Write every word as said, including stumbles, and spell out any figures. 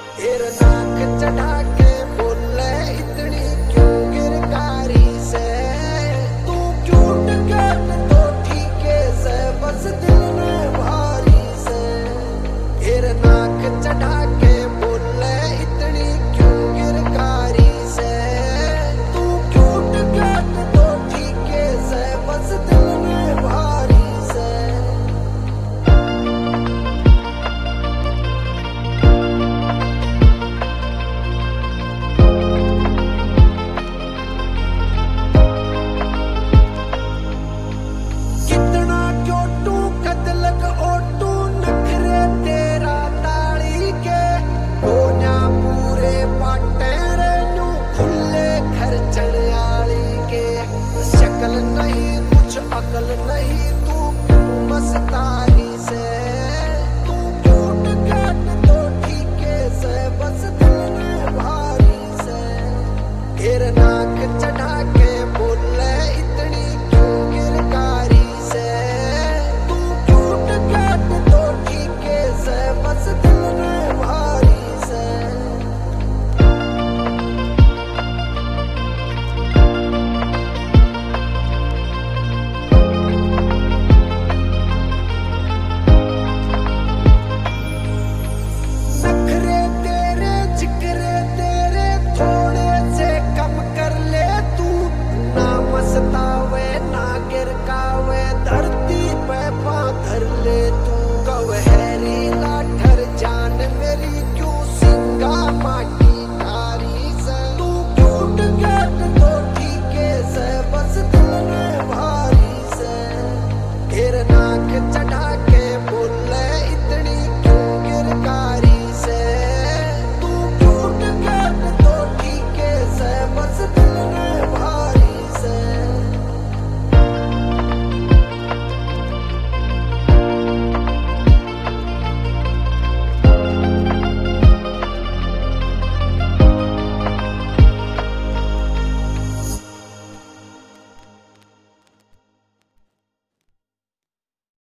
फिर नाक चढ़ा के बोले इतनी क्यों गिरकारी से, तू क्यूट कर तो ठीके से बस दिल में भारी से। फिर नाक चढ़ा के बोले इतनी क्यों गिरकारी से, तू क्यूट कर तो ठीके से बस दिल में भारी से। शकल नहीं कुछ अकल नहीं, तू मस्ता